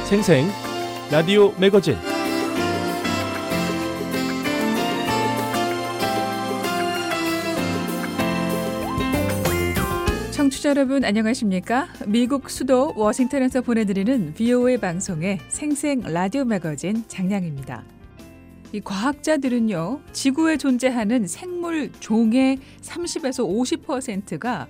생생 라디오 매거진 청취자 여러분 안녕하십니까? 미국 수도 워싱턴에서 보내드리는 VOA 방송의 생생 라디오 매거진 장량입니다. 이 과학자들은요, 지구에 존재하는 생물 종의 30에서 50%가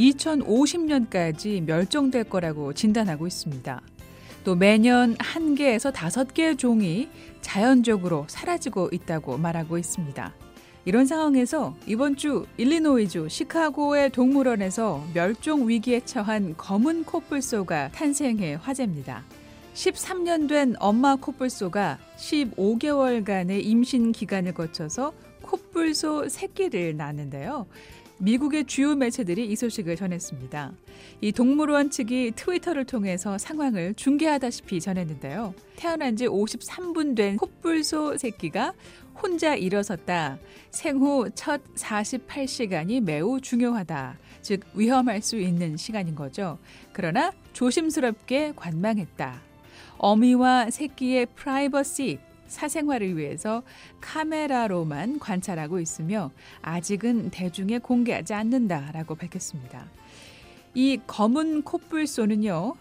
2050년까지 멸종될 거라고 진단하고 있습니다. 또 매년 1개에서 5개의 종이 자연적으로 사라지고 있다고 말하고 있습니다. 이런 상황에서 이번 주 일리노이주 시카고의 동물원에서 멸종 위기에 처한 검은 코뿔소가 탄생해 화제입니다. 13년 된 엄마 코뿔소가 15개월간의 임신 기간을 거쳐서 코뿔소 새끼를 낳는데요. 미국의 주요 매체들이 이 소식을 전했습니다. 이 동물원 측이 트위터를 통해서 상황을 중계하다시피 전했는데요. 태어난 지 53분 된 코뿔소 새끼가 혼자 일어섰다. 생후 첫 48시간이 매우 중요하다. 즉 위험할 수 있는 시간인 거죠. 그러나 조심스럽게 관망했다. 어미와 새끼의 프라이버시, 사생활을 위해서 카메라로만 관찰하고 있으며 아직은 대중에 공개하지 않는다라고 밝혔습니다. 이 검은 코뿔소는요,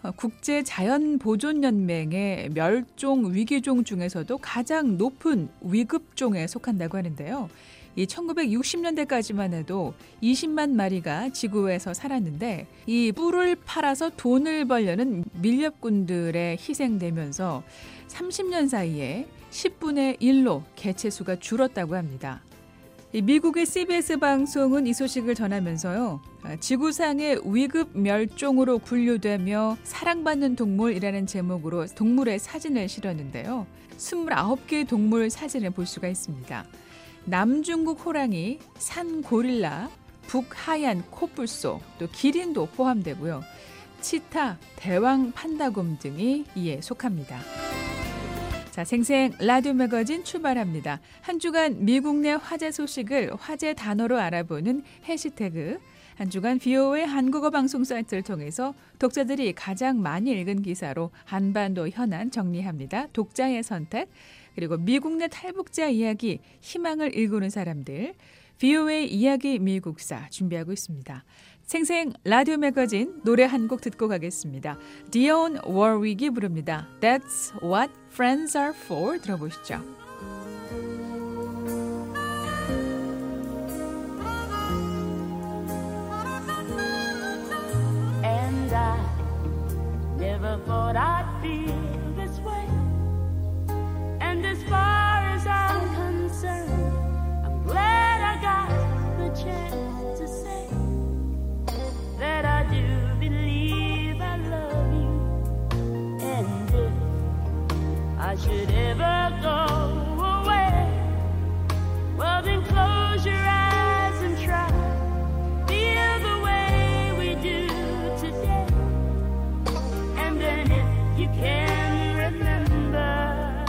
국제자연보존연맹의 멸종 위기종 중에서도 가장 높은 위급종에 속한다고 하는데요. 이 1960년대까지만 해도 20만 마리가 지구에서 살았는데 이 뿔을 팔아서 돈을 벌려는 밀렵꾼들에 희생되면서 30년 사이에 10분의 1로 개체수가 줄었다고 합니다. 미국의 CBS 방송은 이 소식을 전하면서요, 지구상의 위급 멸종으로 분류되며 사랑받는 동물이라는 제목으로 동물의 사진을 실었는데요. 29개의 동물 사진을 볼 수가 있습니다. 남중국 호랑이, 산고릴라, 북하얀 코뿔소, 또 기린도 포함되고요. 치타, 대왕 판다곰 등이 이에 속합니다. 자, 생생 라디오 매거진 출발합니다. 한 주간 미국 내 화제 소식을 화제 단어로 알아보는 해시태그, 한 주간 VOA 한국어 방송 사이트를 통해서 독자들이 가장 많이 읽은 기사로 한반도 현안 정리합니다. 독자의 선택, 그리고 미국 내 탈북자 이야기, 희망을 일구는 사람들, VOA 이야기 미국사 준비하고 있습니다. 생생 라디오 매거진 노래 한 곡 듣고 가겠습니다. 디온 워윅이 부릅니다. That's what friends are for. 들어보시죠. And I never thought I'd feel this way. And as far as I'm concerned, I'm glad I got the chance to say that I do believe I love you. And if I should ever go away, well then close your eyes and try feel the way we do today. And then if you can remember,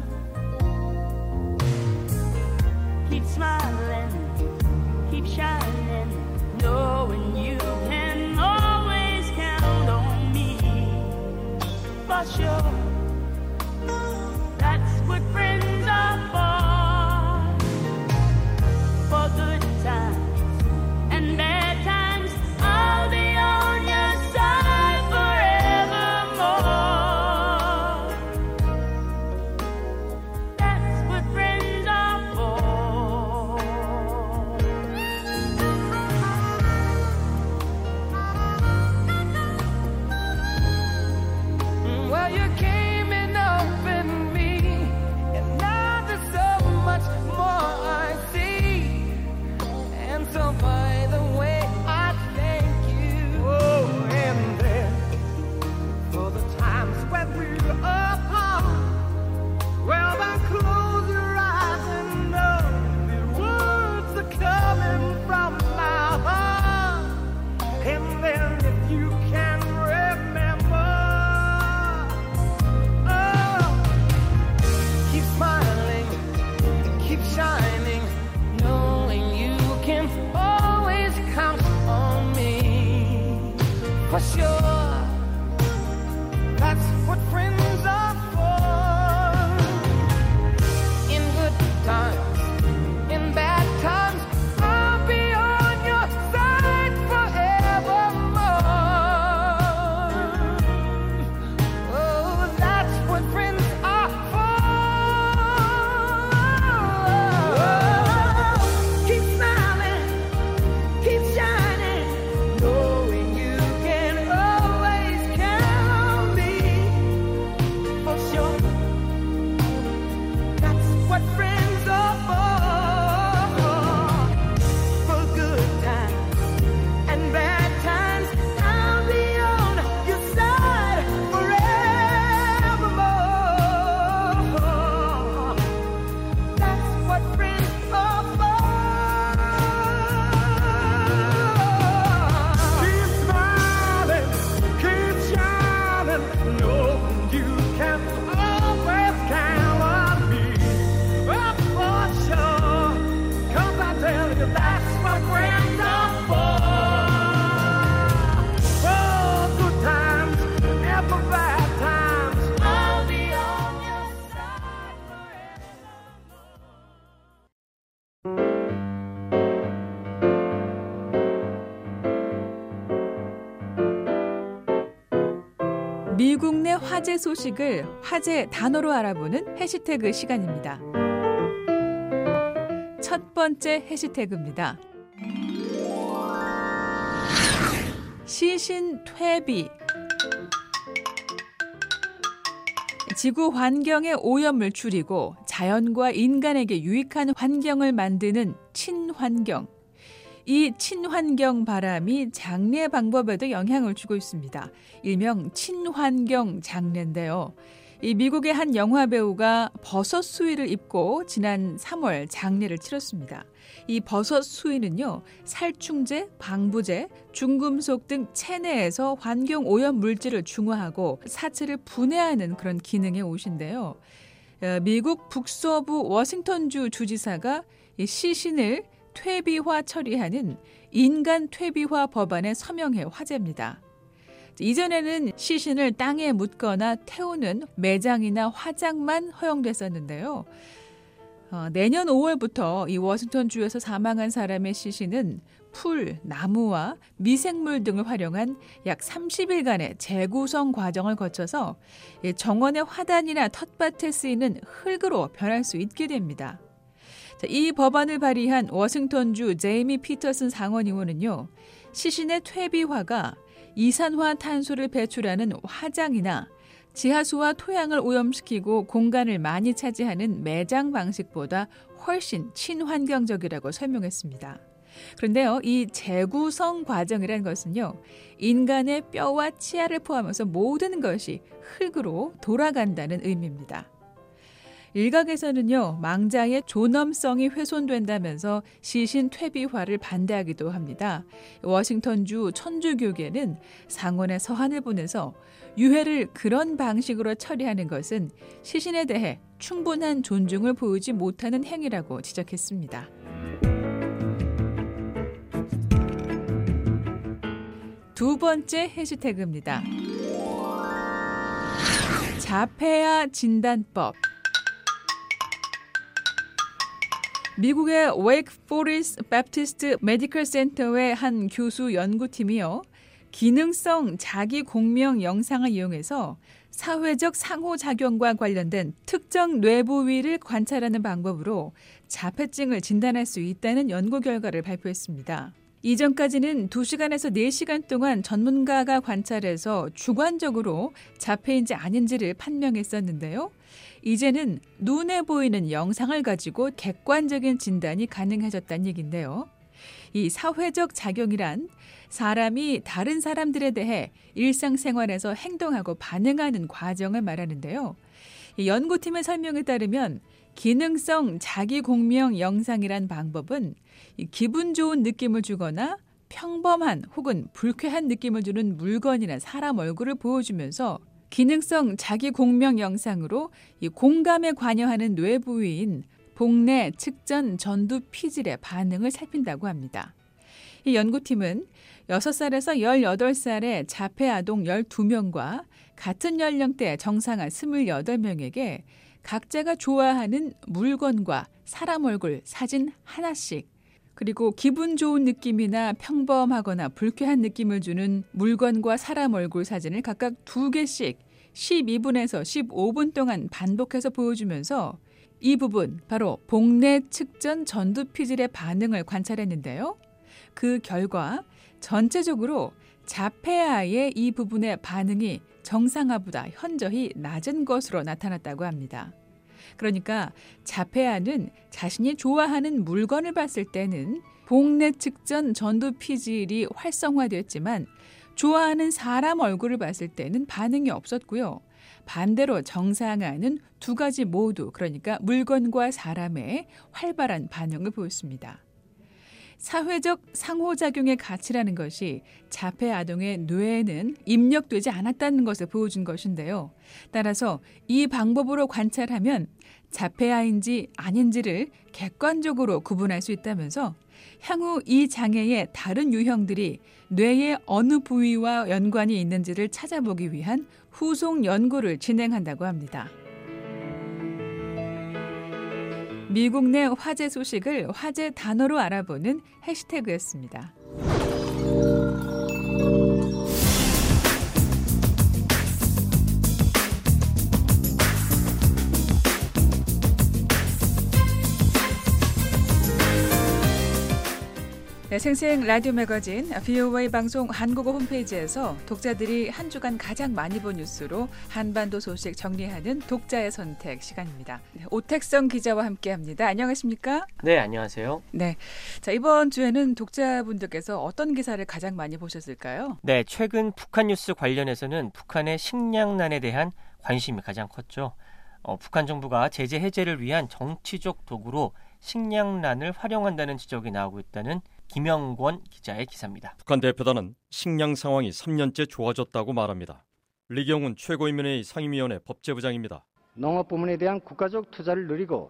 keep smiling, keep shining, knowing you can always count on me. For sure, that's what friends are for good times and bad times. I'll be on your side forevermore. That's what friends are for. Well, you came and opened me, and now there's so much more I see. And so by the way, I thank you. Oh, and then for the times when we're apart, well, then close your eyes and know the words are coming from my heart. And then if you can remember, oh, keep smiling, keep shining, Knowing you can always count on me. for sure. That's what friends are. 미국 내 화제 소식을 화제 단어로 알아보는 해시태그 시간입니다. 첫 번째 해시태그입니다. 시신 퇴비. 지구 환경의 오염을 줄이고 자연과 인간에게 유익한 환경을 만드는 친환경. 이 친환경 바람이 장례 방법에도 영향을 주고 있습니다. 일명 친환경 장례인데요. 이 미국의 한 영화 배우가 버섯 수의를 입고 지난 3월 장례를 치렀습니다. 이 버섯 수의는요, 살충제, 방부제, 중금속 등 체내에서 환경 오염 물질을 중화하고 사체를 분해하는 그런 기능의 옷인데요. 미국 북서부 워싱턴주 주지사가 이 시신을 퇴비화 처리하는 인간 퇴비화 법안에 서명해 화제입니다. 이전에는 시신을 땅에 묻거나 태우는 매장이나 화장만 허용됐었는데요. 내년 5월부터 이 워싱턴주에서 사망한 사람의 시신은 풀, 나무와 미생물 등을 활용한 약 30일간의 재구성 과정을 거쳐서 정원의 화단이나 텃밭에 쓰이는 흙으로 변할 수 있게 됩니다. 이 법안을 발의한 워싱턴주 제이미 피터슨 상원의원은요, 시신의 퇴비화가 이산화탄소를 배출하는 화장이나 지하수와 토양을 오염시키고 공간을 많이 차지하는 매장 방식보다 훨씬 친환경적이라고 설명했습니다. 그런데요, 이 재구성 과정이라는 것은요, 인간의 뼈와 치아를 포함해서 모든 것이 흙으로 돌아간다는 의미입니다. 일각에서는요, 망자의 존엄성이 훼손된다면서 시신 퇴비화를 반대하기도 합니다. 워싱턴주 천주교계는 상원에 서한을 보내서 유해를 그런 방식으로 처리하는 것은 시신에 대해 충분한 존중을 보이지 못하는 행위라고 지적했습니다. 두 번째 해시태그입니다. 자폐아 진단법. 미국의 웨이크 포레스트 배프티스트 메디컬 센터의 한 교수 연구팀이요, 기능성 자기 공명 영상을 이용해서 사회적 상호작용과 관련된 특정 뇌 부위를 관찰하는 방법으로 자폐증을 진단할 수 있다는 연구 결과를 발표했습니다. 이전까지는 2시간에서 4시간 동안 전문가가 관찰해서 주관적으로 자폐인지 아닌지를 판명했었는데요. 이제는 눈에 보이는 영상을 가지고 객관적인 진단이 가능해졌다는 얘기인데요. 이 사회적 작용이란 사람이 다른 사람들에 대해 일상생활에서 행동하고 반응하는 과정을 말하는데요. 이 연구팀의 설명에 따르면 기능성 자기공명 영상이란 방법은 기분 좋은 느낌을 주거나 평범한 혹은 불쾌한 느낌을 주는 물건이나 사람 얼굴을 보여주면서 기능성 자기공명 영상으로 이 공감에 관여하는 뇌 부위인 복내 측전 전두 피질의 반응을 살핀다고 합니다. 이 연구팀은 6살에서 18살의 자폐 아동 12명과 같은 연령대 정상아 28명에게 각자가 좋아하는 물건과 사람 얼굴 사진 하나씩, 그리고 기분 좋은 느낌이나 평범하거나 불쾌한 느낌을 주는 물건과 사람 얼굴 사진을 각각 2개씩 12분에서 15분 동안 반복해서 보여주면서 이 부분, 바로 복내 측전 전두 피질의 반응을 관찰했는데요. 그 결과 전체적으로 자폐아의 이 부분의 반응이 정상아보다 현저히 낮은 것으로 나타났다고 합니다. 그러니까 자폐아는 자신이 좋아하는 물건을 봤을 때는 복내 측전 전두 피질이 활성화되었지만 좋아하는 사람 얼굴을 봤을 때는 반응이 없었고요. 반대로 정상아는 2가지 모두, 그러니까 물건과 사람의 활발한 반응을 보였습니다. 사회적 상호작용의 가치라는 것이 자폐 아동의 뇌에는 입력되지 않았다는 것을 보여준 것인데요. 따라서 이 방법으로 관찰하면 자폐아인지 아닌지를 객관적으로 구분할 수 있다면서 향후 이 장애의 다른 유형들이 뇌의 어느 부위와 연관이 있는지를 찾아보기 위한 후속 연구를 진행한다고 합니다. 미국 내 화제 소식을 화제 단어로 알아보는 해시태그였습니다. 네, 생생 라디오 매거진 VOA 방송 한국어 홈페이지에서 독자들이 한 주간 가장 많이 본 뉴스로 한반도 소식 정리하는 독자의 선택 시간입니다. 네, 오택성 기자와 함께합니다. 안녕하십니까? 네, 안녕하세요. 네, 자 이번 주에는 독자분들께서 어떤 기사를 가장 많이 보셨을까요? 네, 최근 북한 뉴스 관련해서는 북한의 식량난에 대한 관심이 가장 컸죠. 북한 정부가 제재 해제를 위한 정치적 도구로 식량난을 활용한다는 지적이 나오고 있다는 김영권 기자의 기사입니다. 북한 대표단은 식량 상황이 3년째 좋아졌다고 말합니다. 리경훈 최고인민회의 상임위원회 법제부장입니다. 농업 부문에 대한 국가적 투자를 늘리고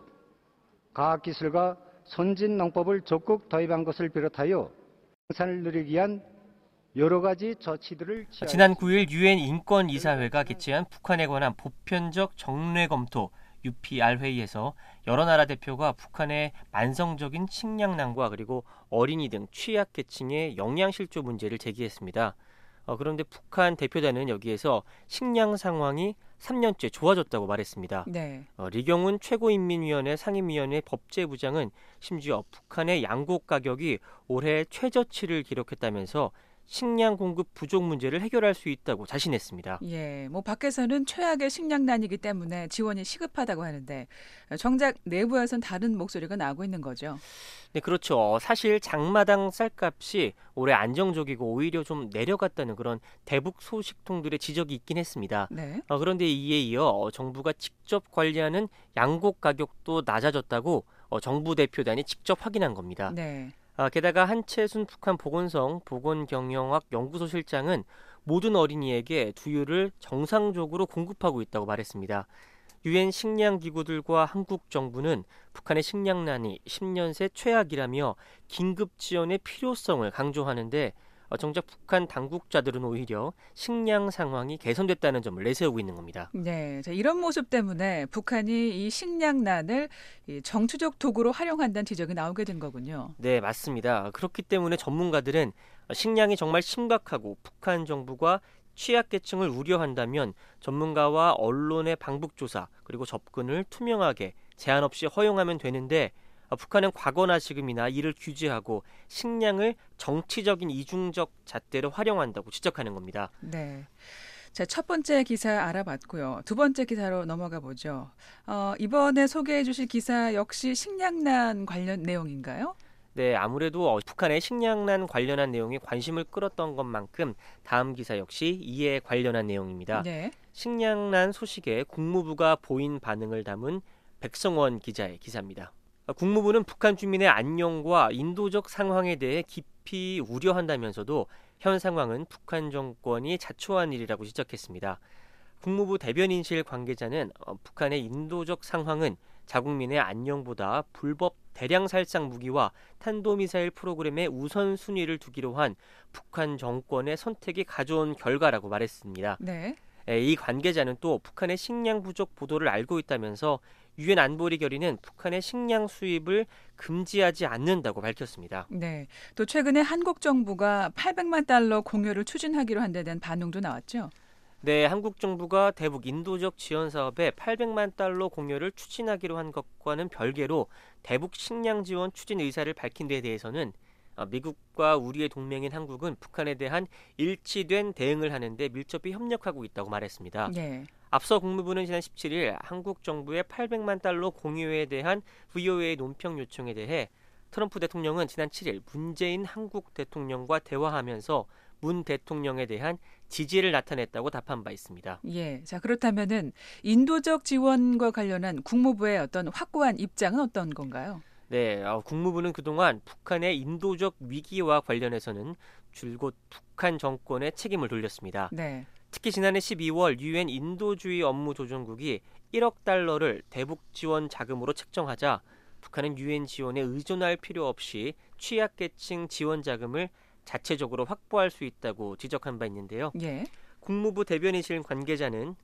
과학기술과 선진 농법을 적극 도입한 것을 비롯하여 생산을 늘리기 위한 여러 가지 조치들을 지난 9일 유엔 인권이사회가 개최한 북한에 관한 보편적 정례 검토 UPR 회의에서 여러 나라 대표가 북한의 만성적인 식량난과 그리고 어린이 등 취약계층의 영양실조 문제를 제기했습니다. 그런데 북한 대표단은 여기에서 식량 상황이 3년째 좋아졌다고 말했습니다. 네. 리경훈 최고인민위원회 상임위원회 법제부장은 심지어 북한의 양곡 가격이 올해 최저치를 기록했다면서 식량 공급 부족 문제를 해결할 수 있다고 자신했습니다. 예, 밖에서는 최악의 식량난이기 때문에 지원이 시급하다고 하는데 정작 내부에선 다른 목소리가 나오고 있는 거죠. 네, 그렇죠. 사실 장마당 쌀값이 올해 안정적이고 오히려 좀 내려갔다는 그런 대북 소식통들의 지적이 있긴 했습니다. 네. 그런데 이에 이어 정부가 직접 관리하는 양곡 가격도 낮아졌다고 정부 대표단이 직접 확인한 겁니다. 네. 게다가 한채순 북한 보건성 보건경영학 연구소실장은 모든 어린이에게 두유를 정상적으로 공급하고 있다고 말했습니다. 유엔 식량기구들과 한국 정부는 북한의 식량난이 10년 새 최악이라며 긴급 지원의 필요성을 강조하는데 정작 북한 당국자들은 오히려 식량 상황이 개선됐다는 점을 내세우고 있는 겁니다. 네, 자, 이런 모습 때문에 북한이 이 식량난을 정치적 도구로 활용한다는 지적이 나오게 된 거군요. 네, 맞습니다. 그렇기 때문에 전문가들은 식량이 정말 심각하고 북한 정부가 취약계층을 우려한다면 전문가와 언론의 방북조사 그리고 접근을 투명하게 제한 없이 허용하면 되는데 북한은 과거나 지금이나 이를 규제하고 식량을 정치적인 이중적 잣대로 활용한다고 지적하는 겁니다. 네. 자, 첫 번째 기사 알아봤고요. 두 번째 기사로 넘어가 보죠. 이번에 소개해 주실 기사 역시 식량난 관련 내용인가요? 네, 아무래도 북한의 식량난 관련한 내용이 관심을 끌었던 것만큼 다음 기사 역시 이에 관련한 내용입니다. 네. 식량난 소식에 국무부가 보인 반응을 담은 백성원 기자의 기사입니다. 국무부는 북한 주민의 안녕과 인도적 상황에 대해 깊이 우려한다면서도 현 상황은 북한 정권이 자초한 일이라고 지적했습니다. 국무부 대변인실 관계자는 북한의 인도적 상황은 자국민의 안녕보다 불법 대량 살상 무기와 탄도미사일 프로그램의 우선순위를 두기로 한 북한 정권의 선택이 가져온 결과라고 말했습니다. 네. 이 관계자는 또 북한의 식량 부족 보도를 알고 있다면서 유엔 안보리 결의는 북한의 식량 수입을 금지하지 않는다고 밝혔습니다. 네. 또 최근에 한국 정부가 800만 달러 공여를 추진하기로 한 데 대한 반응도 나왔죠. 네, 한국 정부가 대북 인도적 지원 사업에 800만 달러 공여를 추진하기로 한 것과는 별개로 대북 식량 지원 추진 의사를 밝힌 데 대해서는 미국과 우리의 동맹인 한국은 북한에 대한 일치된 대응을 하는데 밀접히 협력하고 있다고 말했습니다. 네. 앞서 국무부는 지난 17일 한국 정부의 800만 달러 공유에 대한 VOA의 논평 요청에 대해 트럼프 대통령은 지난 7일 문재인 한국 대통령과 대화하면서 문 대통령에 대한 지지를 나타냈다고 답한 바 있습니다. 예. 자, 그렇다면은 인도적 지원과 관련한 국무부의 어떤 확고한 입장은 어떤 건가요? 네, 국무부는 그동안 북한의 인도적 위기와 관련해서는 줄곧 북한 정권의 책임을 돌렸습니다. 네. 특히 지난해 12월 유엔 인도주의 업무 조정국이 1억 달러를 대북 지원 자금으로 책정하자 북한은 유엔 지원에 의존할 필요 없이 취약계층 지원 자금을 자체적으로 확보할 수 있다고 지적한 바 있는데요. 예. 국무부 대변인실 관계자는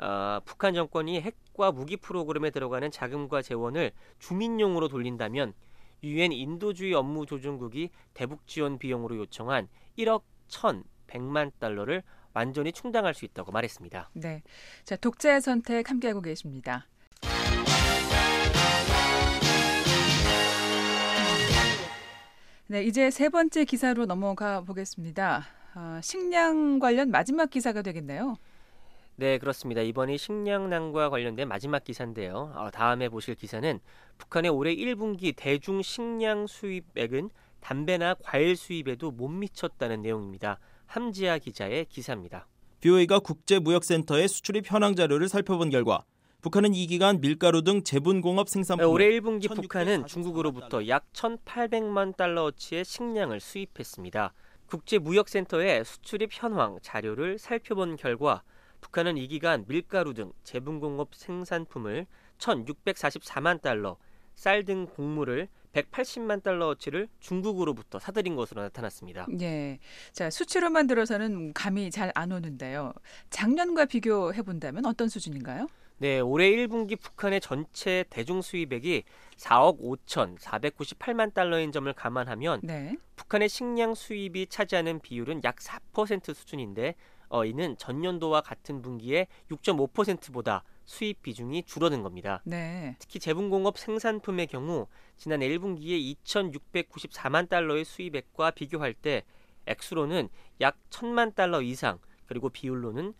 북한 정권이 핵과 무기 프로그램에 들어가는 자금과 재원을 주민용으로 돌린다면 유엔 인도주의 업무 조정국이 대북 지원 비용으로 요청한 1억 1,100만 달러를 완전히 충당할 수 있다고 말했습니다. 네. 자, 독자의 선택 함께하고 계십니다. 네, 이제 세 번째 기사로 넘어가 보겠습니다. 식량 관련 마지막 기사가 되겠네요. 네, 그렇습니다. 이번이 식량난과 관련된 마지막 기사인데요. 다음에 보실 기사는 북한의 올해 1분기 대중 식량 수입액은 담배나 과일 수입에도 못 미쳤다는 내용입니다. 함지아 기자의 기사입니다. BOA가 국제무역센터의 수출입 현황 자료를 살펴본 결과 북한은 이 기간 밀가루 등 제분공업 생산품 올해 1분기 북한은 중국으로부터 약 1,800만 달러어치의 식량을 수입했습니다. 국제무역센터의 수출입 현황 자료를 살펴본 결과 북한은 이 기간 밀가루 등 제분공업 생산품을 1,644만 달러, 쌀 등 곡물을 180만 달러어치를 중국으로부터 사들인 것으로 나타났습니다. 예, 자 수치로만 들어서는 감이 잘 안 오는데요. 작년과 비교해 본다면 어떤 수준인가요? 네, 올해 1분기 북한의 전체 대중 수입액이 4억 5,498만 달러인 점을 감안하면 네. 북한의 식량 수입이 차지하는 비율은 약 4% 수준인데 이는 전년도와 같은 분기에 6.5%보다 수입 비중이 줄어든 겁니다. 네. 특히 제분공업 생산품의 경우 지난 1분기에 2,694만 달러의 수입액과 비교할 때 액수로는 약 1,000만 달러 이상 그리고 비율로는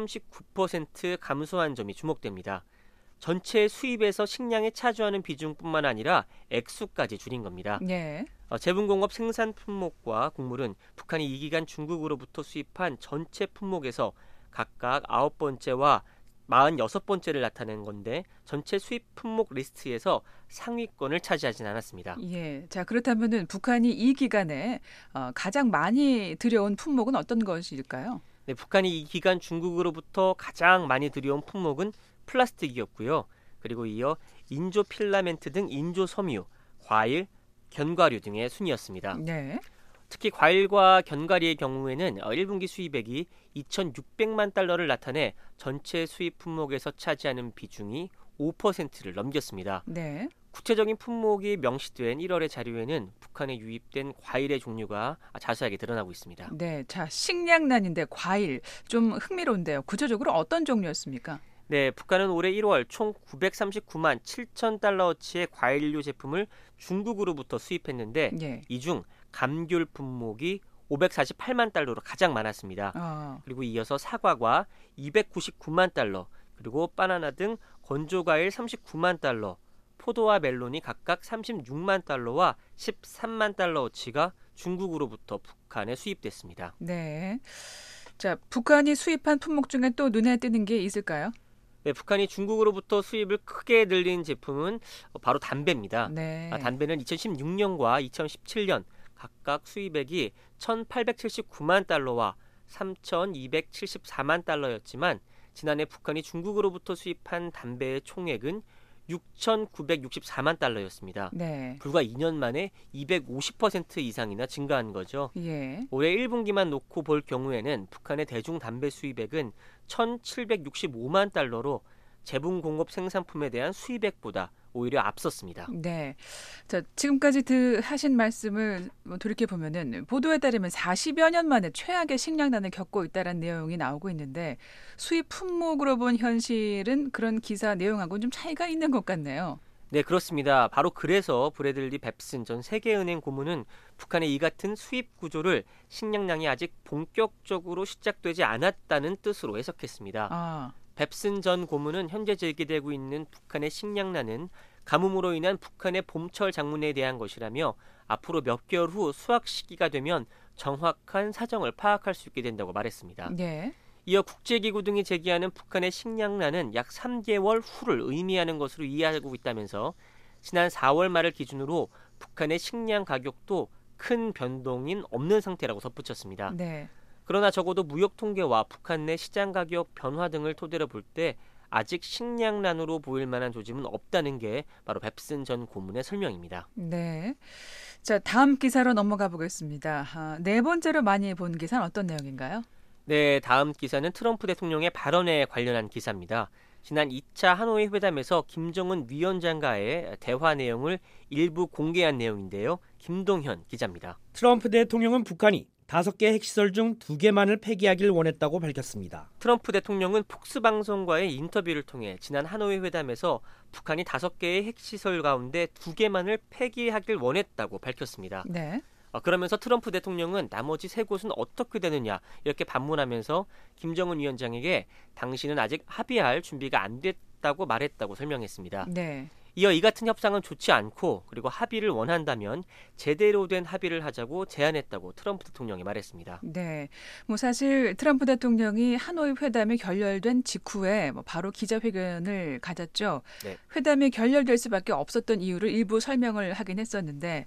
39% 감소한 점이 주목됩니다. 전체 수입에서 식량에 차지하는 비중뿐만 아니라 액수까지 줄인 겁니다. 네. 제분공업 생산 품목과 곡물은 북한이 이 기간 중국으로부터 수입한 전체 품목에서 각각 9번째와 46번째를 나타낸 건데 전체 수입 품목 리스트에서 상위권을 차지하진 않았습니다. 예, 자 그렇다면은 북한이 이 기간에 가장 많이 들여온 품목은 어떤 것일까요? 네, 북한이 이 기간 중국으로부터 가장 많이 들여온 품목은 플라스틱이었고요. 그리고 이어 인조 필라멘트 등 인조 섬유, 과일, 견과류 등의 순이었습니다. 네. 특히 과일과 견과류의 경우에는 1분기 수입액이 2,600만 달러를 나타내 전체 수입 품목에서 차지하는 비중이 5%를 넘겼습니다. 네. 구체적인 품목이 명시된 1월의 자료에는 북한에 유입된 과일의 종류가 자세하게 드러나고 있습니다. 네, 자 식량난인데 과일 좀 흥미로운데요. 구체적으로 어떤 종류였습니까? 네, 북한은 올해 1월 총 939만 7천 달러어치의 과일류 제품을 중국으로부터 수입했는데 예. 이 중 감귤 품목이 548만 달러로 가장 많았습니다. 그리고 이어서 사과가 299만 달러, 그리고 바나나 등 건조과일 39만 달러, 포도와 멜론이 각각 36만 달러와 13만 달러어치가 중국으로부터 북한에 수입됐습니다. 네. 자, 북한이 수입한 품목 중에 또 눈에 띄는 게 있을까요? 네, 북한이 중국으로부터 수입을 크게 늘린 제품은 바로 담배입니다. 네. 담배는 2016년과 2017년 각각 수입액이 1,879만 달러와 3,274만 달러였지만 지난해 북한이 중국으로부터 수입한 담배의 총액은 6,964만 달러였습니다. 네. 불과 2년 만에 250% 이상이나 증가한 거죠. 예. 올해 1분기만 놓고 볼 경우에는 북한의 대중 담배 수입액은 1,765만 달러로 제분공업 생산품에 대한 수입액보다 오히려 앞섰습니다. 네. 자, 지금까지 하신 말씀을 돌이켜 보면은 보도에 따르면 40여 년 만에 최악의 식량난을 겪고 있다는 내용이 나오고 있는데 수입 품목으로 본 현실은 그런 기사 내용하고는 좀 차이가 있는 것 같네요. 네, 그렇습니다. 바로 그래서 브래들리 뱁슨 전 세계은행 고문은 북한의 이 같은 수입 구조를 식량난이 아직 본격적으로 시작되지 않았다는 뜻으로 해석했습니다. 뱁슨 전 고문은 현재 제기되고 있는 북한의 식량난은 가뭄으로 인한 북한의 봄철 작물에 대한 것이라며 앞으로 몇 개월 후 수확 시기가 되면 정확한 사정을 파악할 수 있게 된다고 말했습니다. 네. 이어 국제기구 등이 제기하는 북한의 식량난은 약 3개월 후를 의미하는 것으로 이해하고 있다면서 지난 4월 말을 기준으로 북한의 식량 가격도 큰 변동이 없는 상태라고 덧붙였습니다. 네. 그러나 적어도 무역 통계와 북한 내 시장 가격 변화 등을 토대로 볼 때 아직 식량난으로 보일 만한 조짐은 없다는 게 바로 뱁슨 전 고문의 설명입니다. 네. 자, 다음 기사로 넘어가 보겠습니다. 네 번째로 많이 본 기사는 어떤 내용인가요? 네, 다음 기사는 트럼프 대통령의 발언에 관련한 기사입니다. 지난 2차 하노이 회담에서 김정은 위원장과의 대화 내용을 일부 공개한 내용인데요. 김동현 기자입니다. 트럼프 대통령은 북한이 5개 핵시설 중 2개만을 폐기하길 원했다고 밝혔습니다. 트럼프 대통령은 폭스 방송과의 인터뷰를 통해 지난 하노이 회담에서 북한이 5개의 핵시설 가운데 2개만을 폐기하길 원했다고 밝혔습니다. 네. 그러면서 트럼프 대통령은 나머지 3곳은 어떻게 되느냐 이렇게 반문하면서 김정은 위원장에게 당신은 아직 합의할 준비가 안 됐다고 말했다고 설명했습니다. 네. 이어 이 같은 협상은 좋지 않고 그리고 합의를 원한다면 제대로 된 합의를 하자고 제안했다고 트럼프 대통령이 말했습니다. 네. 뭐 사실 트럼프 대통령이 하노이 회담이 결렬된 직후에 바로 기자회견을 가졌죠. 네. 회담이 결렬될 수밖에 없었던 이유를 일부 설명을 하긴 했었는데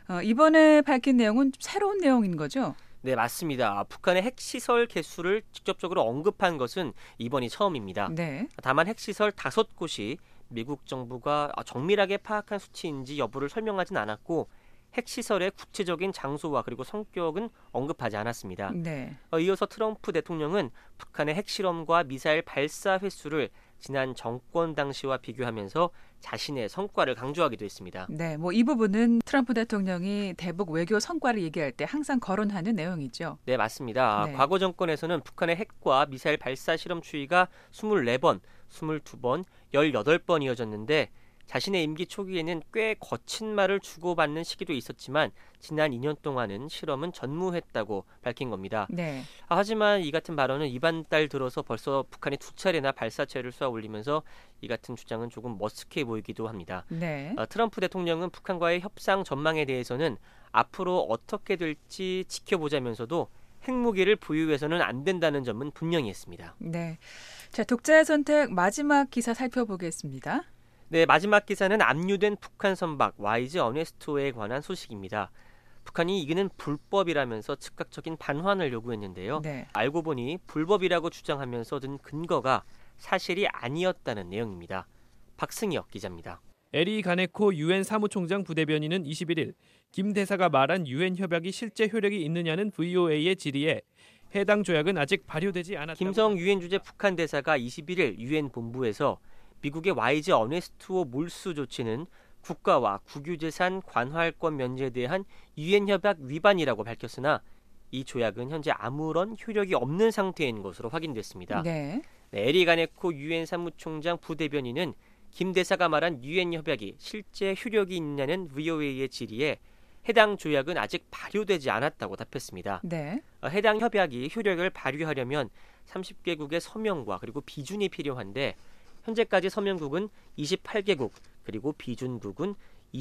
이번에 밝힌 내용은 새로운 내용인 거죠? 네, 맞습니다. 북한의 핵시설 개수를 직접적으로 언급한 것은 이번이 처음입니다. 네. 다만 핵시설 5곳이 미국 정부가 정밀하게 파악한 수치인지 여부를 설명하진 않았고 핵시설의 구체적인 장소와 그리고 성격은 언급하지 않았습니다. 네. 이어서 트럼프 대통령은 북한의 핵실험과 미사일 발사 횟수를 지난 정권 당시와 비교하면서 자신의 성과를 강조하기도 했습니다. 네, 뭐 이 부분은 트럼프 대통령이 대북 외교 성과를 얘기할 때 항상 거론하는 내용이죠. 네, 맞습니다. 네. 과거 정권에서는 북한의 핵과 미사일 발사 실험 추이가 24번, 22번, 18번 이어졌는데 자신의 임기 초기에는 꽤 거친 말을 주고받는 시기도 있었지만 지난 2년 동안은 실험은 전무했다고 밝힌 겁니다. 네. 하지만 이 같은 발언은 이번 달 들어서 벌써 북한이 2차례나 발사체를 쏘아 올리면서 이 같은 주장은 조금 머쓱해 보이기도 합니다. 네. 트럼프 대통령은 북한과의 협상 전망에 대해서는 앞으로 어떻게 될지 지켜보자면서도 핵무기를 보유해서는 안 된다는 점은 분명히 했습니다. 네. 자, 독자의 선택 마지막 기사 살펴보겠습니다. 네, 마지막 기사는 압류된 북한 선박 YG 어네스토에 관한 소식입니다. 북한이 이기는 불법이라면서 즉각적인 반환을 요구했는데요. 네. 알고 보니 불법이라고 주장하면서 든 근거가 사실이 아니었다는 내용입니다. 박승혁 기자입니다. 에리 가네코 유엔 사무총장 부대변인은 21일 김 대사가 말한 유엔 협약이 실제 효력이 있느냐는 VOA의 질의에 해당 조약은 아직 발효되지 않았다고. 김성 유엔 주재 북한 대사가 21일 유엔 본부에서 미국의 YG 어네스토 몰수 조치는 국가와 국유재산 관할권 면제에 대한 유엔 협약 위반이라고 밝혔으나 이 조약은 현재 아무런 효력이 없는 상태인 것으로 확인됐습니다. 네. 에리 가네코 유엔 사무총장 부대변인은 김 대사가 말한 유엔 협약이 실제 효력이 있느냐는 VOA의 질의에 해당 조약은 아직 발효되지 않았다고 답했습니다. 네. 해당 협약이 효력을 발휘하려면 30개국의 서명과 그리고 비준이 필요한데 현재까지 서명국은 28개국 그리고 비준국은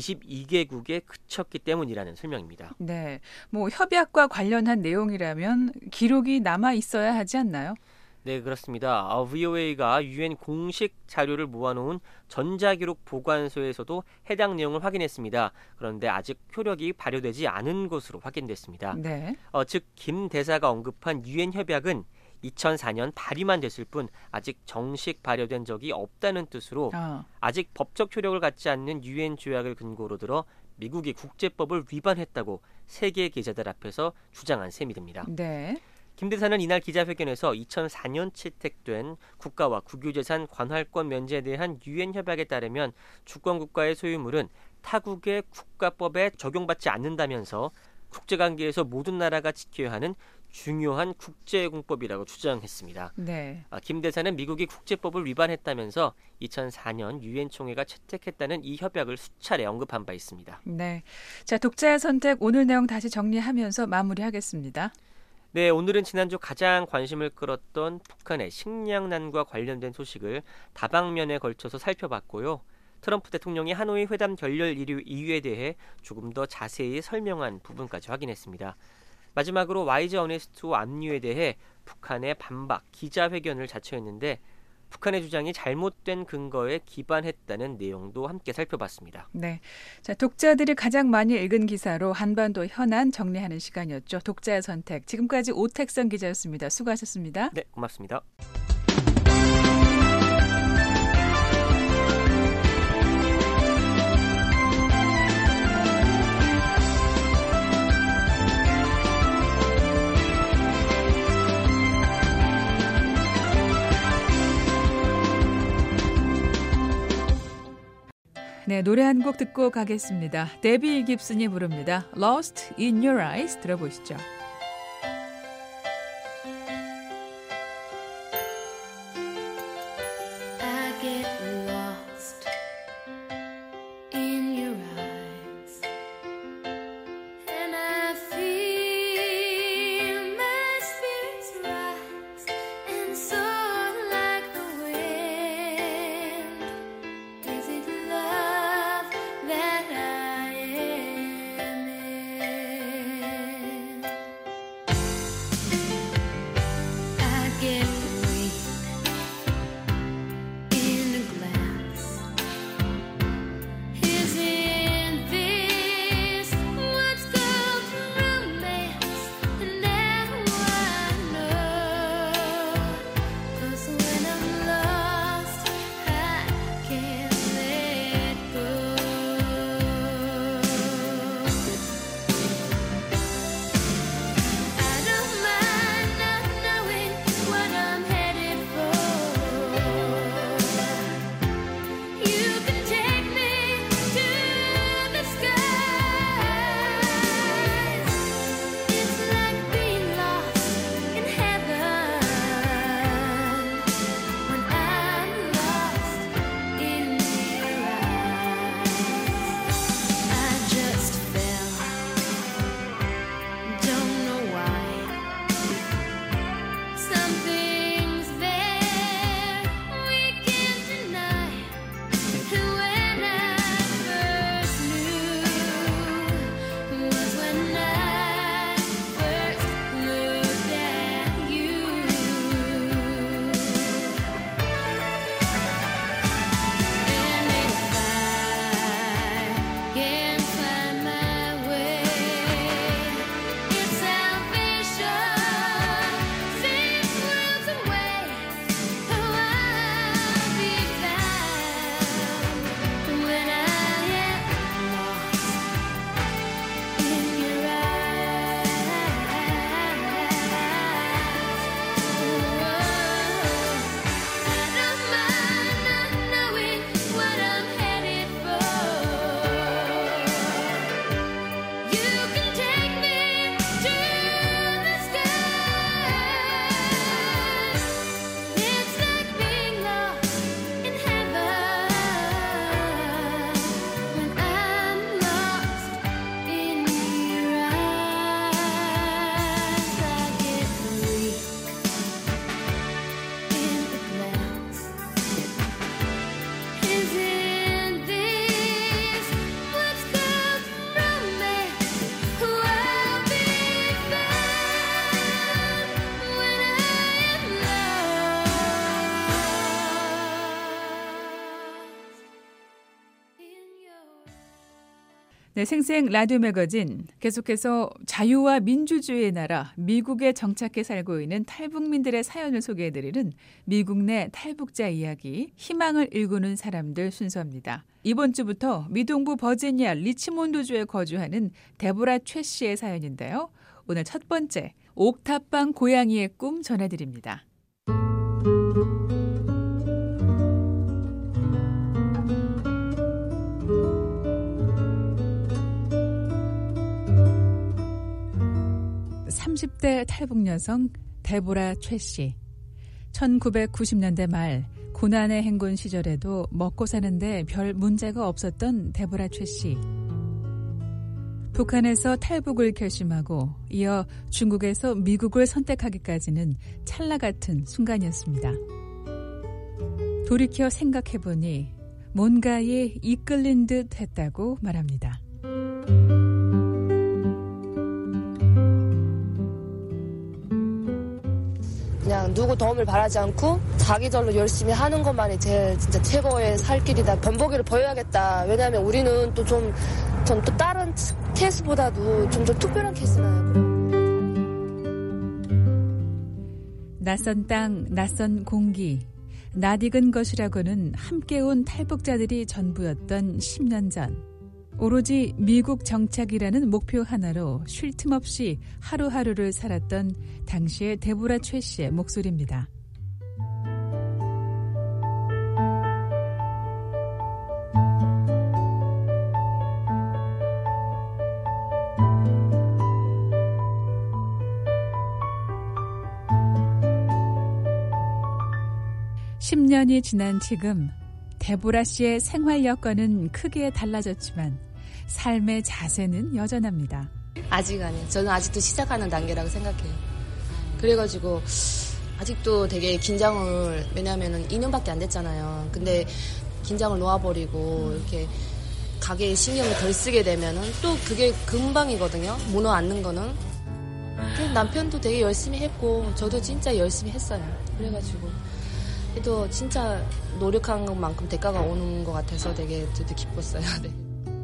22개국에 그쳤기 때문이라는 설명입니다. 네. 뭐 협약과 관련한 내용이라면 기록이 남아 있어야 하지 않나요? 네, 그렇습니다. VOA가 유엔 공식 자료를 모아놓은 전자기록 보관소에서도 해당 내용을 확인했습니다. 그런데 아직 효력이 발효되지 않은 것으로 확인됐습니다. 네. 즉 김 대사가 언급한 유엔 협약은 2004년 발의만 됐을 뿐 아직 정식 발효된 적이 없다는 뜻으로 아직 법적 효력을 갖지 않는 유엔 조약을 근거로 들어 미국이 국제법을 위반했다고 세계 기자들 앞에서 주장한 셈이 됩니다. 네. 김 대사는 이날 기자회견에서 2004년 채택된 국가와 국유재산 관할권 면제에 대한 유엔 협약에 따르면 주권 국가의 소유물은 타국의 국가법에 적용받지 않는다면서 국제관계에서 모든 나라가 지켜야 하는 중요한 국제공법이라고 주장했습니다. 네. 김 대사는 미국이 국제법을 위반했다면서 2004년 유엔 총회가 채택했다는 이 협약을 수차례 언급한 바 있습니다. 네. 자, 독자의 선택 오늘 내용 다시 정리하면서 마무리하겠습니다. 네, 오늘은 지난주 가장 관심을 끌었던 북한의 식량난과 관련된 소식을 다방면에 걸쳐서 살펴봤고요. 트럼프 대통령이 하노이 회담 결렬 이유에 대해 조금 더 자세히 설명한 부분까지 확인했습니다. 마지막으로 YG 어네스토 압류에 대해 북한의 반박 기자회견을 자처했는데 북한의 주장이 잘못된 근거에 기반했다는 내용도 함께 살펴봤습니다. 네, 자 독자들이 가장 많이 읽은 기사로 한반도 현안 정리하는 시간이었죠. 독자의 선택. 지금까지 오택선 기자였습니다. 수고하셨습니다. 네, 고맙습니다. 네, 노래 한 곡 듣고 가겠습니다. 데비 깁슨이 부릅니다. Lost in Your Eyes 들어보시죠. I get lost in your eyes, and I 네, 생생 라디오 매거진 계속해서 자유와 민주주의의 나라 미국에 정착해 살고 있는 탈북민들의 사연을 소개해드리는 미국 내 탈북자 이야기 희망을 일구는 사람들 순서입니다. 이번 주부터 미동부 버지니아 리치몬드주에 거주하는 데보라 최 씨의 사연인데요. 오늘 첫 번째 옥탑방 고양이의 꿈 전해드립니다. (30대) 탈북 여성 데보라 최 씨. 1990년대 말 고난의 행군 시절에도 먹고 사는데 별 문제가 없었던 데보라 최 씨. 북한에서 탈북을 결심하고 이어 중국에서 미국을 선택하기까지는 찰나 같은 순간이었습니다. 돌이켜 생각해보니 뭔가에 이끌린 듯 했다고 말합니다. 그냥 누구 도움을 바라지 않고 자기절로 열심히 하는 것만이 제일 진짜 최고의 살 길이다. 번복이를 보여야겠다. 왜냐하면 우리는 또 좀 또 다른 케이스보다도 좀 특별한 케이스나요. 낯선 땅, 낯선 공기, 낯익은 것이라고는 함께 온 탈북자들이 전부였던 10년 전. 오로지 미국 정착이라는 목표 하나로 쉴 틈 없이 하루하루를 살았던 당시의 데보라 최 씨의 목소리입니다. (10년이) 지난 지금 데보라 씨의 생활 여건은 크게 달라졌지만 삶의 자세는 여전합니다. 아직 아니에요. 저는 아직도 시작하는 단계라고 생각해요. 그래가지고 아직도 되게 긴장을, 왜냐면은 2년밖에 안 됐잖아요. 근데 긴장을 놓아버리고 이렇게 가게에 신경을 덜 쓰게 되면은 또 그게 금방이거든요. 무너 앉는 거는. 남편도 되게 열심히 했고 저도 진짜 열심히 했어요. 그래가지고 또 진짜 노력한 것만큼 대가가 오는 것 같아서 되게 기뻤어요. 네.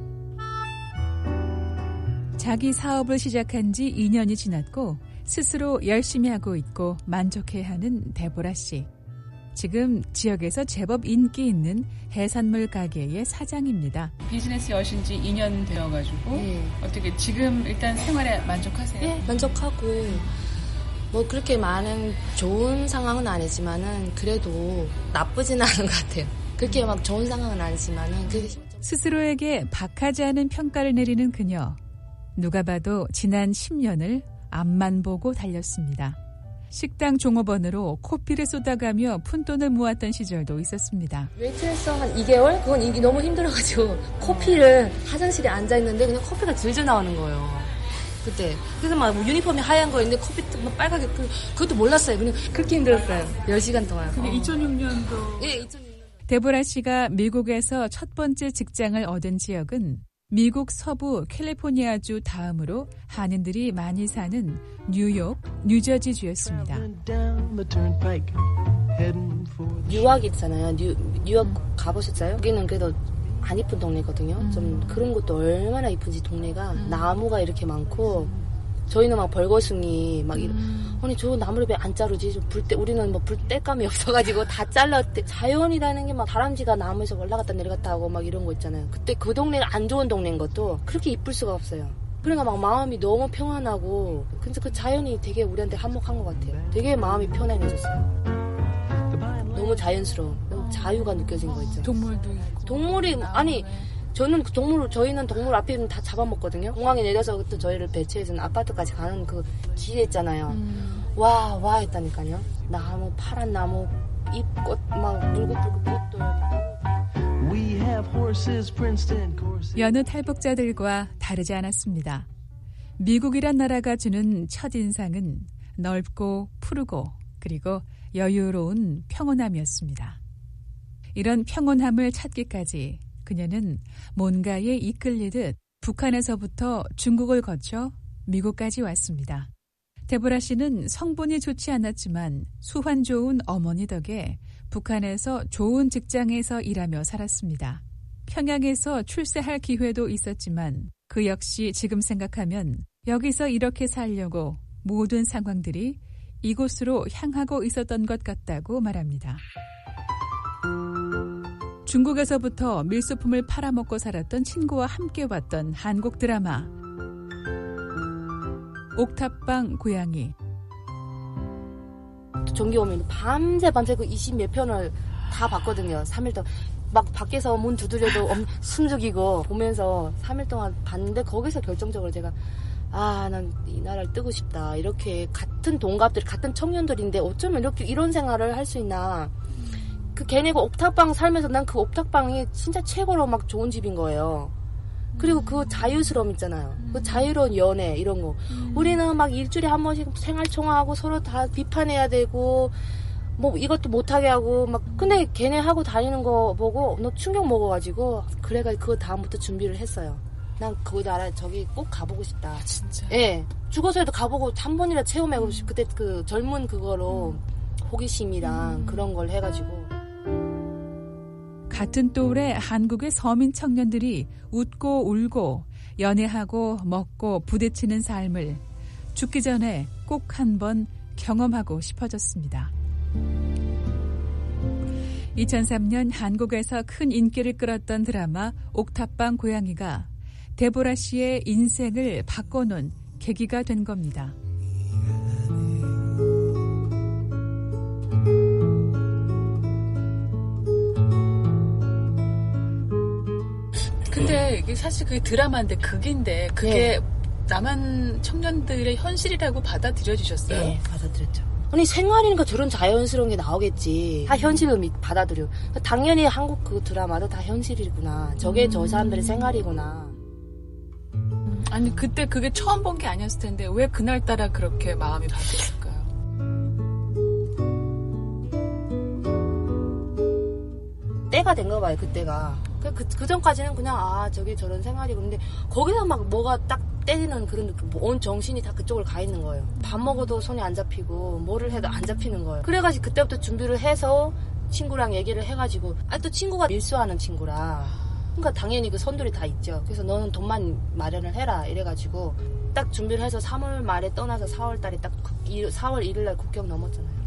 자기 사업을 시작한 지 2년이 지났고 스스로 열심히 하고 있고 만족해하는 데보라 씨. 지금 지역에서 제법 인기 있는 해산물 가게의 사장입니다. 비즈니스 여신 지 2년 되어가지고 어떻게 지금 일단 생활에 만족하세요? 네, 만족하고 뭐 그렇게 많은 좋은 상황은 아니지만은 그래도 나쁘진 않은 것 같아요. 그렇게 막 좋은 상황은 아니지만은 스스로에게 박하지 않은 평가를 내리는 그녀. 누가 봐도 지난 10년을 앞만 보고 달렸습니다. 식당 종업원으로 코피를 쏟아가며 푼돈을 모았던 시절도 있었습니다. 웨이트해서 한 2개월? 그건 이게 너무 힘들어가지고 코피를 화장실에 앉아있는데 그냥 커피가 질질 나오는 거예요. 그때. 그래서 막 유니폼이 하얀 거 있는데 커피 막 빨갛게, 그것도 몰랐어요. 그냥 그렇게 힘들었어요. 10시간 동안. 그게 2006년도. 예, 2006년도. 데보라 씨가 미국에서 첫 번째 직장을 얻은 지역은 미국 서부 캘리포니아주 다음으로 한인들이 많이 사는 뉴욕, 뉴저지주였습니다. 뉴욕 있잖아요. 뉴욕 가보셨어요? 여기는 그래도 안 이쁜 동네거든요. 좀 그런 것도 얼마나 이쁜지 동네가 나무가 이렇게 많고 저희는 막 벌거숭이 막 아니 저 나무를 왜 안 자르지? 우리는 뭐 불뗄감이 없어가지고 다 잘랐대. 자연이라는 게 막 다람쥐가 나무에서 올라갔다 내려갔다 하고 막 이런 거 있잖아요. 그때 그 동네는 안 좋은 동네인 것도 그렇게 이쁠 수가 없어요. 그러니까 막 마음이 너무 평안하고 근데 그 자연이 되게 우리한테 한몫한 것 같아요. 되게 마음이 편안해졌어요. 너무 자연스러워. 너무 자유가 느껴진 거 있죠. 동물도 있고. 동물이 아니 저희는 동물 앞에 다 잡아먹거든요. 공항에 내려서 또 저희를 배치해서 아파트까지 가는 그 길에 있잖아요. 와 했다니까요. 나무, 파란 나무, 잎꽃, 막 물고불고 꽃도. 여느 탈북자들과 다르지 않았습니다. 미국이란 나라가 주는 첫인상은 넓고 푸르고 그리고 여유로운 평온함이었습니다. 이런 평온함을 찾기까지 그녀는 뭔가에 이끌리듯 북한에서부터 중국을 거쳐 미국까지 왔습니다. 데보라 씨는 성분이 좋지 않았지만 수환 좋은 어머니 덕에 북한에서 좋은 직장에서 일하며 살았습니다. 평양에서 출세할 기회도 있었지만 그 역시 지금 생각하면 여기서 이렇게 살려고 모든 상황들이 이곳으로 향하고 있었던 것 같다고 말합니다. 중국에서부터 밀소품을 팔아먹고 살았던 친구와 함께 봤던 한국 드라마 옥탑방 고양이. 전기 오면 밤새 그 20몇 편을 다 봤거든요. 3일 동안. 막 밖에서 문 두드려도 숨죽이고 보면서 3일 동안 봤는데 거기서 결정적으로 제가 난 이 나라를 뜨고 싶다. 이렇게 같은 동갑들, 같은 청년들인데 어쩌면 이렇게 이런 생활을 할 수 있나. 그 걔네가 옥탑방 살면서 난 그 옥탑방이 진짜 최고로 막 좋은 집인 거예요. 그리고 그 자유스러움 있잖아요. 그 자유로운 연애 이런 거. 우리는 막 일주일에 한 번씩 생활총화하고 서로 다 비판해야 되고 뭐 이것도 못하게 하고 막 근데 걔네 하고 다니는 거 보고 너 충격 먹어가지고 그래가지고 그거 다음부터 준비를 했어요. 난 그 나라 저기 꼭 가보고 싶다. 진짜? 예. 죽어서라도 가보고 한 번이라 체험해보고 싶. 그때 그 젊은 그거로 호기심이랑 그런 걸 해가지고. 같은 또래 한국의 서민 청년들이 웃고 울고 연애하고 먹고 부대찌는 삶을 죽기 전에 꼭 한번 경험하고 싶어졌습니다. 2003년 한국에서 큰 인기를 끌었던 드라마 옥탑방 고양이가 데보라 씨의 인생을 바꿔놓은 계기가 된 겁니다. 근데 이게 사실 그게 드라마인데 극인데 그게 남한 청년들의 현실이라고 받아들여지셨어요? 네, 받아들였죠. 아니 생활이니까 저런 자연스러운 게 나오겠지. 다 현실을 받아들여. 당연히 한국 그 드라마도 다 현실이구나. 저게 저 사람들의 생활이구나. 아니 그때 그게 처음 본 게 아니었을 텐데 왜 그날따라 그렇게 마음이 바뀌었을까요? 때가 된 거 봐요. 그때가. 그 전까지는 그냥 저게 저런 생활이고 근데 거기서 막 뭐가 딱 때리는 그런 온 정신이 다 그쪽으로 가 있는 거예요. 밥 먹어도 손이 안 잡히고 뭐를 해도 안 잡히는 거예요. 그래가지고 그때부터 준비를 해서 친구랑 얘기를 해가지고 또 친구가 밀수하는 친구라 그러니까 당연히 그 선들이 다 있죠. 그래서 너는 돈만 마련을 해라 이래가지고 딱 준비를 해서 3월 말에 떠나서 4월 달에 딱 4월 1일 날 국경 넘었잖아요.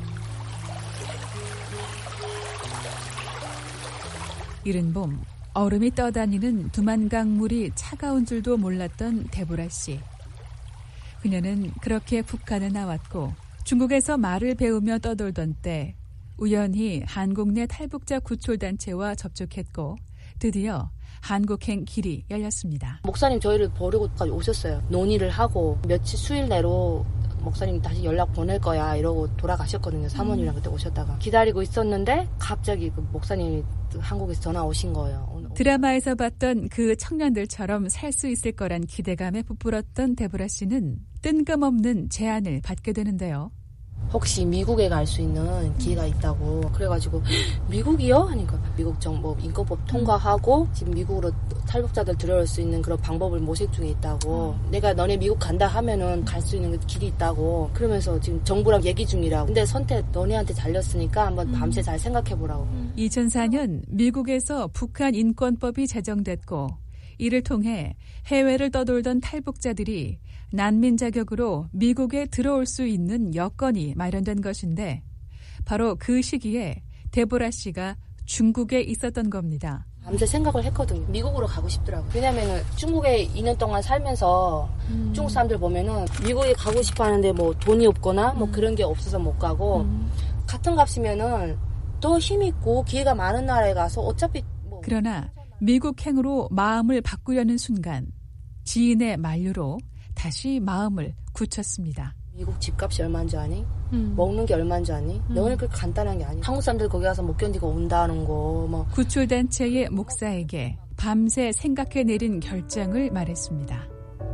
이른 봄 얼음이 떠다니는 두만강물이 차가운 줄도 몰랐던 데보라 씨. 그녀는 그렇게 북한에 나왔고 중국에서 말을 배우며 떠돌던 때 우연히 한국 내 탈북자 구출단체와 접촉했고 드디어 한국행 길이 열렸습니다. 목사님 저희를 버리고 오셨어요. 논의를 하고 며칠 수일 내로 목사님 다시 연락 보낼 거야 이러고 돌아가셨거든요. 사모님이랑 그때 오셨다가 기다리고 있었는데 갑자기 그 목사님이 한국에서 전화 오신 거예요. 드라마에서 봤던 그 청년들처럼 살 수 있을 거란 기대감에 부풀었던 데보라 씨는 뜬금없는 제안을 받게 되는데요. 혹시 미국에 갈 수 있는 기회가 있다고 그래가지고 미국이요? 하니까 미국 인권법 통과하고 지금 미국으로 탈북자들 들어올 수 있는 그런 방법을 모색 중에 있다고 내가 너네 미국 간다 하면은 갈 수 있는 길이 있다고 그러면서 지금 정부랑 얘기 중이라고 근데 선택 너네한테 잘렸으니까 한번 밤새 잘 생각해보라고 2004년 미국에서 북한 인권법이 제정됐고 이를 통해 해외를 떠돌던 탈북자들이 난민 자격으로 미국에 들어올 수 있는 여건이 마련된 것인데 바로 그 시기에 데보라 씨가 중국에 있었던 겁니다. 밤새 생각을 했거든요. 미국으로 가고 싶더라고요. 왜냐면은 중국에 2년 동안 살면서 중국 사람들 보면은 미국에 가고 싶어 하는데 뭐 돈이 없거나 뭐 그런 게 없어서 못 가고 같은 값이면은 더 힘있고 기회가 많은 나라에 가서 어차피 그러나 미국행으로 마음을 바꾸려는 순간 지인의 만류로 다시 마음을 굳혔습니다. 미국 집값이 얼마인 줄 아니? 먹는 게 얼마인 줄 아니? 너는 그렇게 간단한 게 아니. 한국 사람들 거기 가서 못 견디고 온다는 거. 뭐. 구출단체의 목사에게 밤새 생각해 내린 결정을 말했습니다.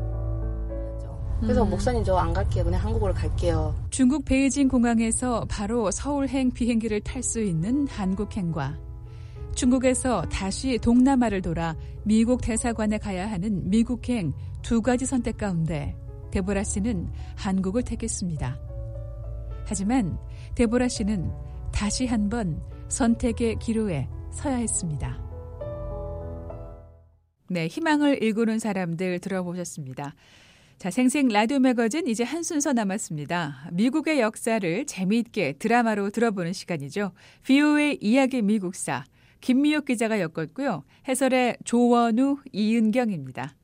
그래서 목사님 저 안 갈게요. 그냥 한국으로 갈게요. 중국 베이징 공항에서 바로 서울행 비행기를 탈 수 있는 한국행과 중국에서 다시 동남아를 돌아 미국 대사관에 가야 하는 미국행 두 가지 선택 가운데 데보라 씨는 한국을 택했습니다. 하지만 데보라 씨는 다시 한번 선택의 기로에 서야 했습니다. 네, 희망을 일구는 사람들 들어보셨습니다. 자, 생생 라디오 매거진 이제 한 순서 남았습니다. 미국의 역사를 재미있게 드라마로 들어보는 시간이죠. VOA 이야기 미국사. 김미옥 기자가 엮었고요. 해설의 조원우, 이은경입니다.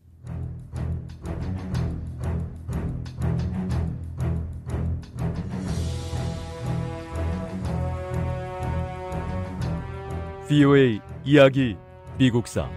VOA 이야기 미국사.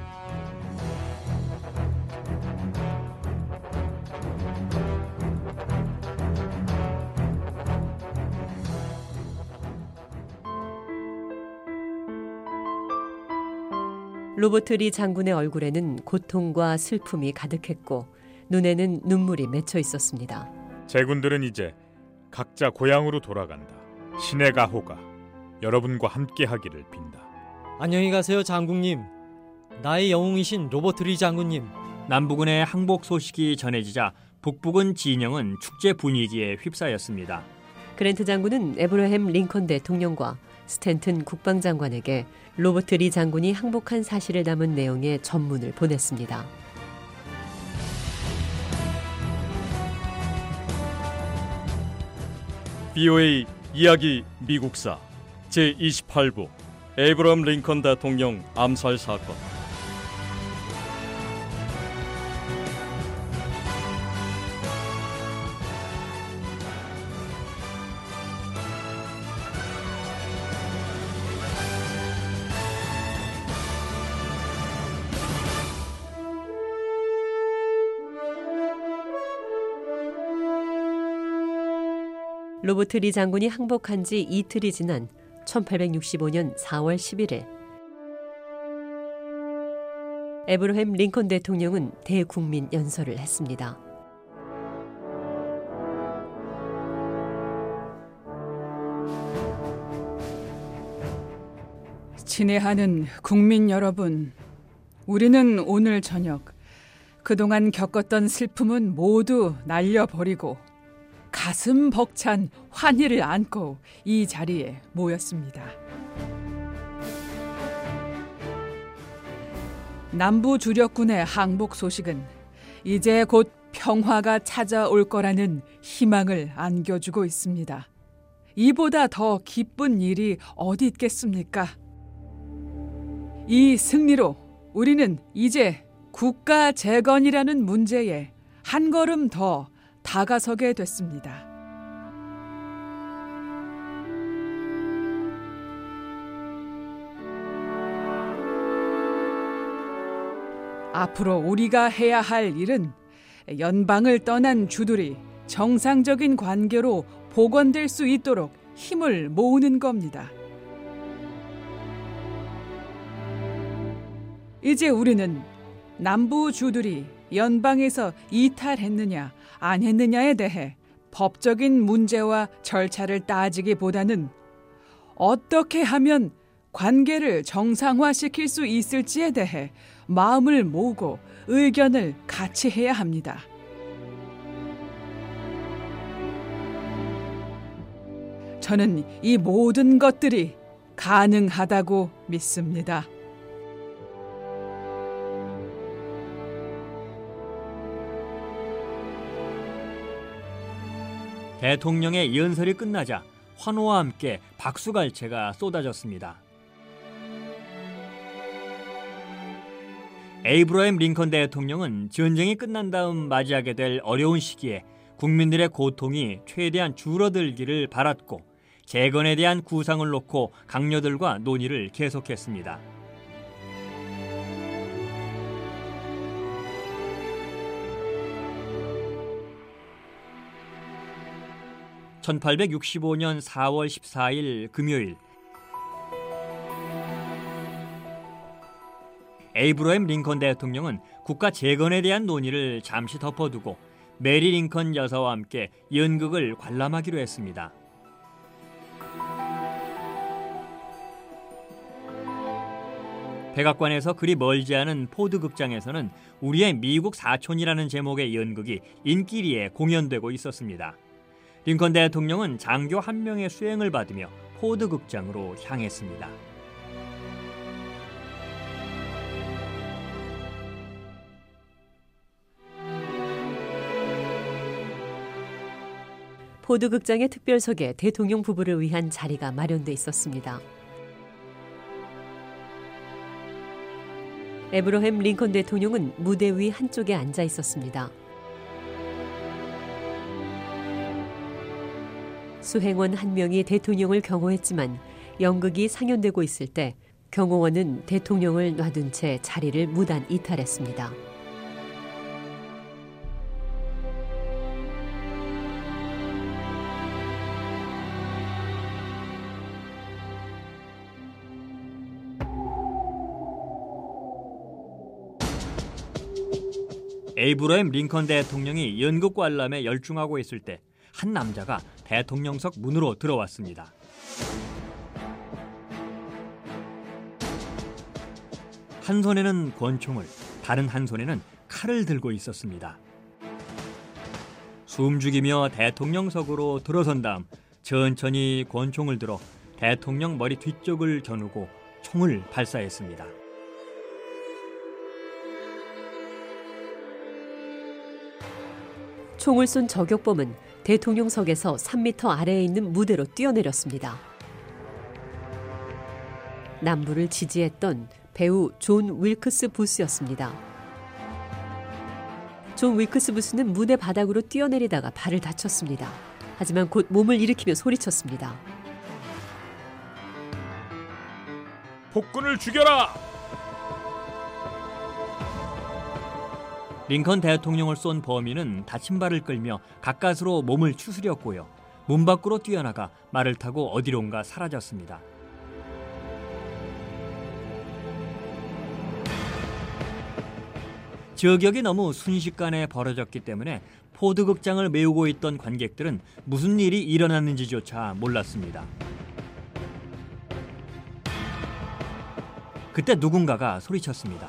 로버트 리 장군의 얼굴에는 고통과 슬픔이 가득했고 눈에는 눈물이 맺혀 있었습니다. 제군들은 이제 각자 고향으로 돌아간다. 신의 가호가 여러분과 함께하기를 빈다. 안녕히 가세요, 장군님. 나의 영웅이신 로버트 리 장군님. 남부군의 항복 소식이 전해지자 북부군 진영은 축제 분위기에 휩싸였습니다. 그랜트 장군은 에브러햄 링컨 대통령과 스탠튼 국방장관에게 로버트 리 장군이 항복한 사실을 담은 내용의 전문을 보냈습니다. VOA 이야기 미국사 제28부 에이브러햄 링컨 대통령 암살 사건. 로버트 리 장군이 항복한 지 이틀이 지난 1865년 4월 11일 에브러햄 링컨 대통령은 대국민 연설을 했습니다. 친애하는 국민 여러분, 우리는 오늘 저녁 그동안 겪었던 슬픔은 모두 날려버리고 가슴 벅찬 환희를 안고 이 자리에 모였습니다. 남부 주력군의 항복 소식은 이제 곧 평화가 찾아올 거라는 희망을 안겨주고 있습니다. 이보다 더 기쁜 일이 어디 있겠습니까? 이 승리로 우리는 이제 국가 재건이라는 문제에 한 걸음 더 다가서게 됐습니다. 앞으로 우리가 해야 할 일은 연방을 떠난 주들이 정상적인 관계로 복원될 수 있도록 힘을 모으는 겁니다. 이제 우리는 남부 주들이 연방에서 이탈했느냐 안 했느냐에 대해 법적인 문제와 절차를 따지기보다는 어떻게 하면 관계를 정상화시킬 수 있을지에 대해 마음을 모으고 의견을 같이 해야 합니다. 저는 이 모든 것들이 가능하다고 믿습니다. 대통령의 연설이 끝나자 환호와 함께 박수갈채가 쏟아졌습니다. 에이브러햄 링컨 대통령은 전쟁이 끝난 다음 맞이하게 될 어려운 시기에 국민들의 고통이 최대한 줄어들기를 바랐고 재건에 대한 구상을 놓고 강요들과 논의를 계속했습니다. (1865년 4월 14일) 금요일 에이브러햄 링컨 대통령은 국가 재건에 대한 논의를 잠시 덮어두고 메리 링컨 여사와 함께 연극을 관람하기로 했습니다. 백악관에서 그리 멀지 않은 포드 극장에서는 우리의 미국 사촌이라는 제목의 연극이 인기리에 공연되고 있었습니다. 링컨 대통령은 장교 한 명의 수행을 받으며 포드 극장으로 향했습니다. 포드 극장의 특별석에 대통령 부부를 위한 자리가 마련돼 있었습니다. 에브러햄 링컨 대통령은 무대 위 한쪽에 앉아 있었습니다. 수행원 한 명이 대통령을 경호했지만 연극이 상연되고 있을 때 경호원은 대통령을 놔둔 채 자리를 무단 이탈했습니다. 에이브러햄 링컨 대통령이 연극 관람에 열중하고 있을 때 한 남자가 대통령석 문으로 들어왔습니다. 한 손에는 권총을, 다른 한 손에는 칼을 들고 있었습니다. 숨죽이며 대통령석으로 들어선 다음 천천히 권총을 들어 대통령 머리 뒤쪽을 겨누고 총을 발사했습니다. 총을 쏜 저격범은 대통령석에서 3m 아래에 있는 무대로 뛰어내렸습니다. 남부를 지지했던 배우 존 윌크스 부스였습니다. 존 윌크스 부스는 무대 바닥으로 뛰어내리다가 발을 다쳤습니다. 하지만 곧 몸을 일으키며 소리쳤습니다. 폭군을 죽여라! 링컨 대통령을 쏜 범인은 다친 발을 끌며 가까스로 몸을 추스렸고요. 문 밖으로 뛰어나가 말을 타고 어디론가 사라졌습니다. 저격이 너무 순식간에 벌어졌기 때문에 포드 극장을 메우고 있던 관객들은 무슨 일이 일어났는지조차 몰랐습니다. 그때 누군가가 소리쳤습니다.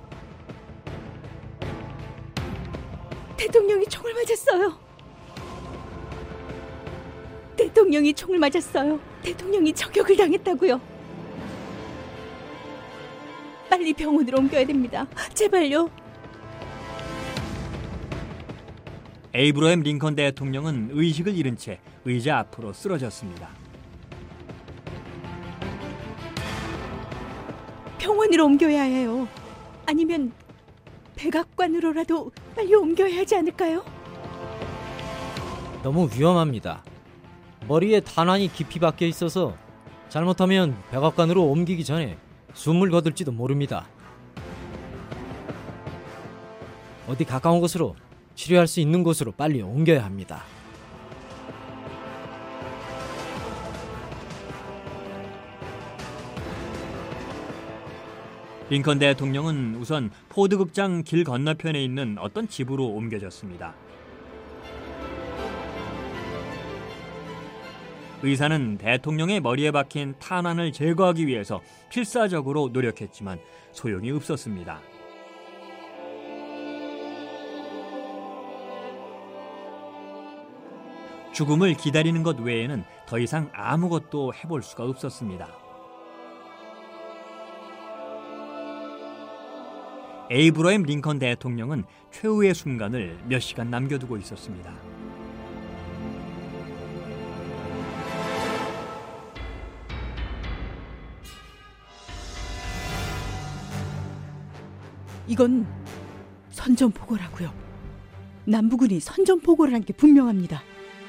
대통령이 총을 맞았어요. 대통령이 총을 맞았어요. 대통령이 저격을 당했다고요. 빨리 병원으로 옮겨야 됩니다. 제발요. 에이브러햄 링컨 대통령은 의식을 잃은 채 의자 앞으로 쓰러졌습니다. 병원으로 옮겨야 해요. 아니면 백악관으로라도 빨리 옮겨야 하지 않을까요? 너무 위험합니다. 머리에 탄환이 깊이 박혀 있어서 잘못하면 백악관으로 옮기기 전에 숨을 거둘지도 모릅니다. 어디 가까운 곳으로 치료할 수 있는 곳으로 빨리 옮겨야 합니다. 링컨 대통령은 우선 포드 극장 길 건너편에 있는 어떤 집으로 옮겨졌습니다. 의사는 대통령의 머리에 박힌 탄환을 제거하기 위해서 필사적으로 노력했지만 소용이 없었습니다. 죽음을 기다리는 것 외에는 더 이상 아무것도 해볼 수가 없었습니다. 에이브러햄 링컨 대통령은 최후의 순간을 몇 시간 남겨두고 있었습니다. 이건 선전포고라고요. 남부군이 선전포고를 한 게 분명합니다.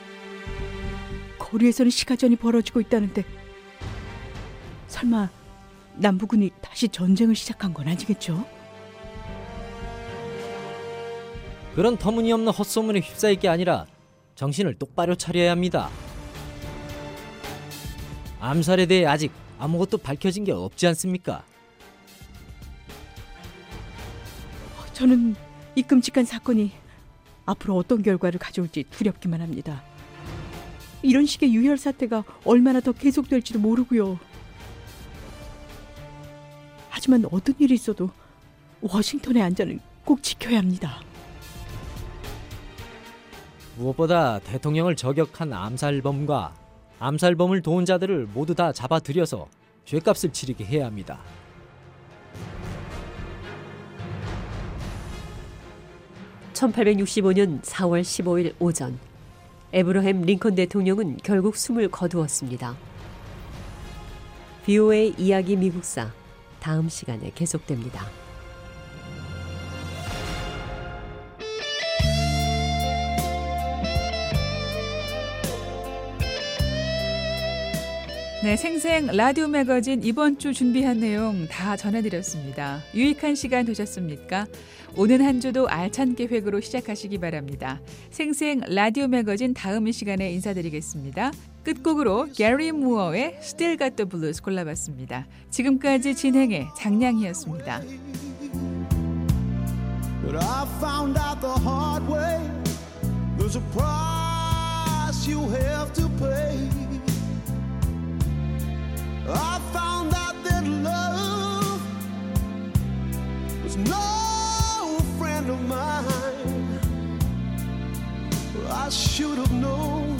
거리에서는 시가전이 벌어지고 있다는데 설마 남부군이 다시 전쟁을 시작한 건 아니겠죠? 그런 터무니없는 헛소문에 휩싸일 게 아니라 정신을 똑바로 차려야 합니다. 암살에 대해 아직 아무것도 밝혀진 게 없지 않습니까? 저는 이 끔찍한 사건이 앞으로 어떤 결과를 가져올지 두렵기만 합니다. 이런 식의 유혈 사태가 얼마나 더 계속될지도 모르고요. 하지만 어떤 일이 있어도 워싱턴의 안전은 꼭 지켜야 합니다. 무엇보다 대통령을 저격한 암살범과 암살범을 도운 자들을 모두 다 잡아들여서 죗값을 치르게 해야 합니다. (1865년 4월 15일) 오전 에브러햄 링컨 대통령은 결국 숨을 거두었습니다. VOA 이야기 미국사 다음 시간에 계속됩니다. 네, 생생 라디오 매거진 이번 주 준비한 내용 다 전해드렸습니다. 유익한 시간 되셨습니까? 오는 한 주도 알찬 계획으로 시작하시기 바랍니다. 생생 라디오 매거진 다음 시간에 인사드리겠습니다. 끝곡으로 게리 무어의 Still Got the Blues 골라봤습니다. 지금까지 진행의 장량희였습니다. But I found out the hard way. There's a price you have to pay. I found out that love was no friend of mine. I should have known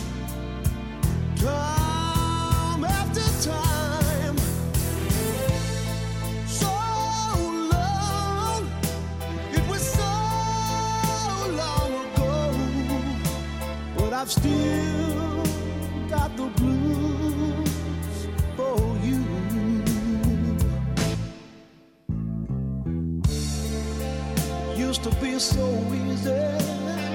time after time. So long, it was so long ago, but I've still got the blues for you. Used to be so easy